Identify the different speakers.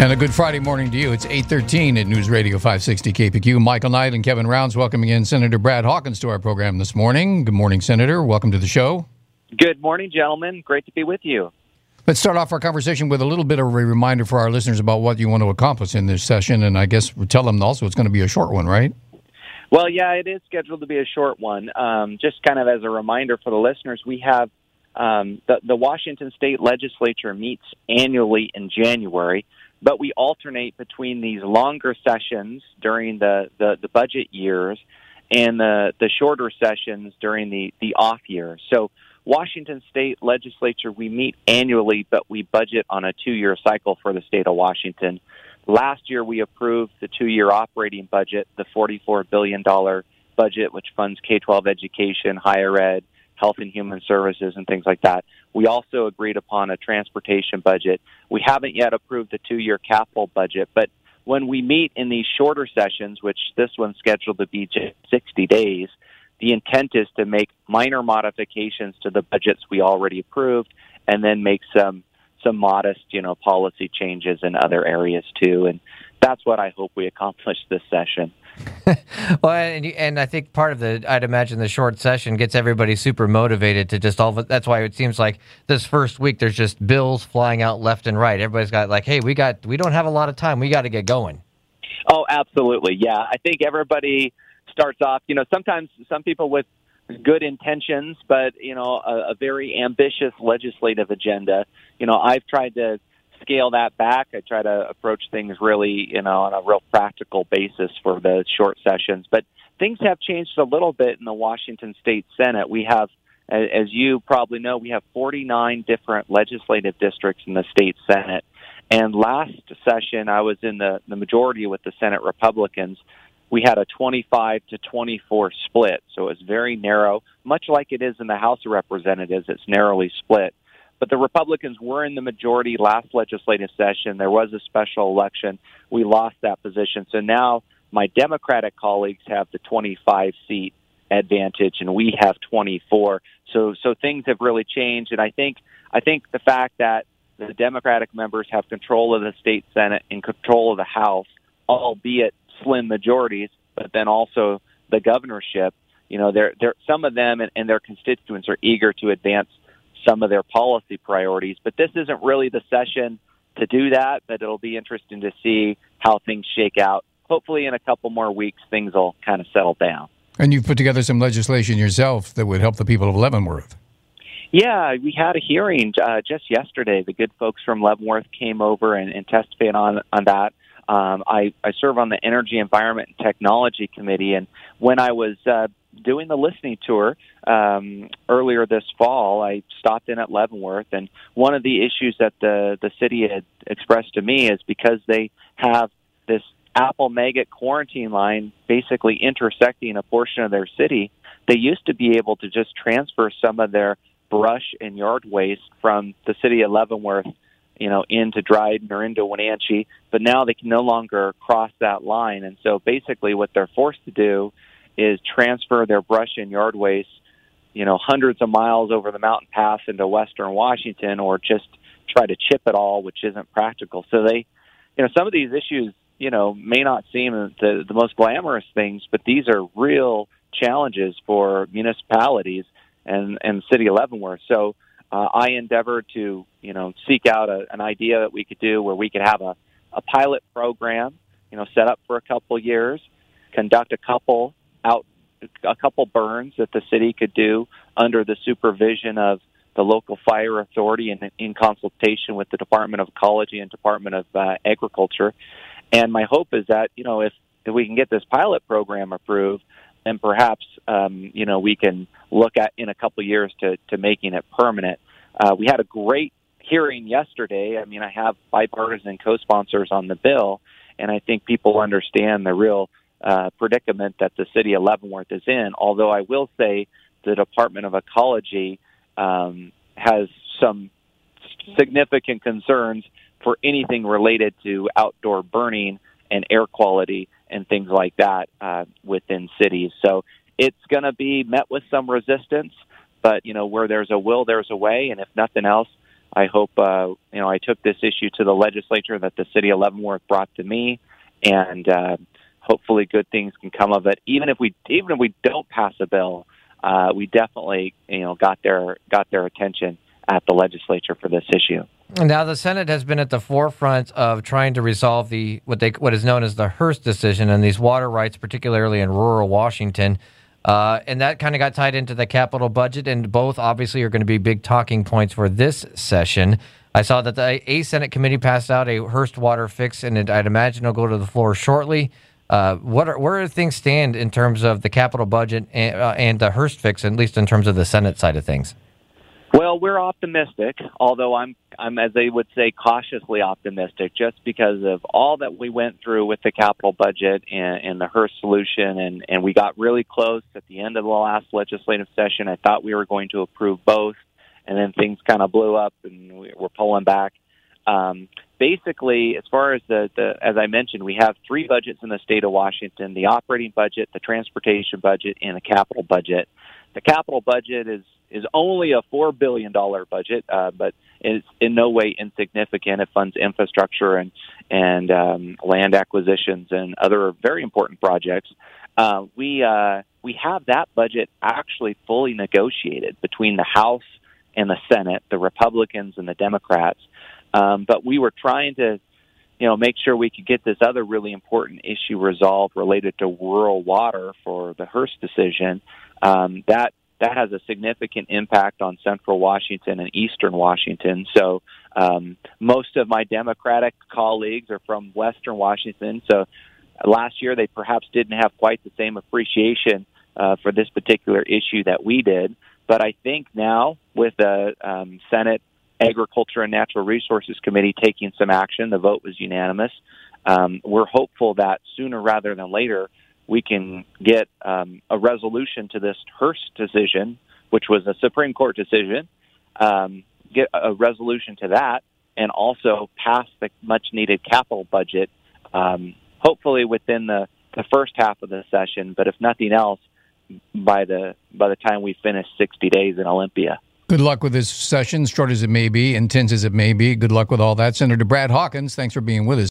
Speaker 1: And a good Friday morning to you. It's 8:13 at News Radio 560 KPQ. Michael Knight and Kevin Rounds welcoming in Senator Brad Hawkins to our program this morning. Good morning, Senator. Welcome to the show.
Speaker 2: Good morning, gentlemen. Great to be with you.
Speaker 1: Let's start off our conversation with a little bit of a reminder for our listeners about what you want to accomplish in this session. And I guess we'll tell them also it's going to be a short one, right?
Speaker 2: Well, yeah, it is scheduled to be a short one. Just kind of as a reminder for the listeners, we have the Washington State Legislature meets annually in January, but we alternate between these longer sessions during the budget years and the shorter sessions during the off year. So Washington State Legislature, we meet annually, but we budget on a 2-year cycle for the state of Washington. Last year, we approved the 2-year operating budget, the $44 billion budget, which funds K-12 education, higher ed, health and human services, and things like that. We also agreed upon a transportation budget. We haven't yet approved the 2-year capital budget, but when we meet in these shorter sessions, which this one's scheduled to be just 60 days, the intent is to make minor modifications to the budgets we already approved and then make some modest, policy changes in other areas too. And that's what I hope we accomplish this session.
Speaker 3: Well, and I think part of I'd imagine the short session gets everybody super motivated to just that's why it seems like this first week there's just bills flying out left and right. Everybody's got like, hey, we don't have a lot of time. We got to get going.
Speaker 2: Oh, absolutely. Yeah. I think everybody starts off, sometimes some people with good intentions, but, a very ambitious legislative agenda. I've tried to scale that back. I try to approach things really, on a real practical basis for the short sessions. But things have changed a little bit in the Washington State Senate. We have, as you probably know, we have 49 different legislative districts in the state Senate. And last session, I was in the majority with the Senate Republicans. We had a 25 to 24 split, so it was very narrow, much like it is in the House of Representatives. It's narrowly split. But the Republicans were in the majority last legislative session. There was a special election. We lost that position. So now my Democratic colleagues have the 25-seat advantage, and we have 24. So things have really changed. And I think the fact that the Democratic members have control of the state Senate and control of the House, albeit slim majorities, but then also the governorship, some of them and their constituents are eager to advance some of their policy priorities. But this isn't really the session to do that, but it'll be interesting to see how things shake out. Hopefully in a couple more weeks, things will kind of settle down. And
Speaker 1: you've put together some legislation yourself that would help the people of Leavenworth.
Speaker 2: Yeah, we had a hearing just yesterday. The good folks from Leavenworth came over and testified on that. I serve on the Energy, Environment, and Technology Committee, and when I was doing the listening tour earlier this fall, I stopped in at Leavenworth, and one of the issues that the city had expressed to me is because they have this Apple maggot quarantine line basically intersecting a portion of their city, they used to be able to just transfer some of their brush and yard waste from the city of Leavenworth into Dryden or into Wenatchee, but now they can no longer cross that line. And so basically what they're forced to do is transfer their brush and yard waste, hundreds of miles over the mountain pass into western Washington, or just try to chip it all, which isn't practical. So they, some of these issues, may not seem the most glamorous things, but these are real challenges for municipalities and the city of Leavenworth. So I endeavored to, seek out an idea that we could do where we could have a pilot program, set up for a couple years, conduct a couple burns that the city could do under the supervision of the local fire authority and in consultation with the Department of Ecology and Department of Agriculture. And my hope is that, if we can get this pilot program approved, then perhaps, we can look at in a couple years to making it permanent. We had a great hearing yesterday. I mean, I have bipartisan co-sponsors on the bill, and I think people understand the real predicament that the city of Leavenworth is in, although I will say the Department of Ecology has some significant concerns for anything related to outdoor burning and air quality and things like that within cities. So it's going to be met with some resistance, but, where there's a will, there's a way, and if nothing else, I hope I took this issue to the legislature that the city of Leavenworth brought to me, and hopefully good things can come of it. Even if we don't pass a bill, we definitely got their attention at the legislature for this issue.
Speaker 3: Now, the Senate has been at the forefront of trying to resolve what is known as the Hearst decision and these water rights, particularly in rural Washington. And that kind of got tied into the capital budget, and both obviously are going to be big talking points for this session. I saw that a Senate committee passed out a Hearst water fix, and I'd imagine it'll go to the floor shortly. Where do things stand in terms of the capital budget and the Hearst fix, at least in terms of the Senate side of things?
Speaker 2: Well, we're optimistic, although I'm, as they would say, cautiously optimistic, just because of all that we went through with the capital budget and the Hearst solution, and we got really close at the end of the last legislative session. I thought we were going to approve both, and then things kind of blew up, and we're pulling back. Basically, as far as as I mentioned, we have three budgets in the state of Washington: the operating budget, the transportation budget, and the capital budget. The capital budget is only a $4 billion budget, but it's in no way insignificant. It funds infrastructure and land acquisitions and other very important projects. We have that budget actually fully negotiated between the House and the Senate, the Republicans and the Democrats. But we were trying to make sure we could get this other really important issue resolved related to rural water for the Hearst decision. That has a significant impact on central Washington and eastern Washington. So most of my Democratic colleagues are from western Washington. So last year they perhaps didn't have quite the same appreciation for this particular issue that we did. But I think now with the Senate Agriculture and Natural Resources Committee taking some action, the vote was unanimous. We're hopeful that sooner rather than later we can get a resolution to this Hearst decision, which was a Supreme Court decision, get a resolution to that, and also pass the much-needed capital budget, hopefully within the first half of the session, but if nothing else, by the time we finish 60 days in Olympia.
Speaker 1: Good luck with this session, short as it may be, intense as it may be. Good luck with all that. Senator Brad Hawkins, thanks for being with us.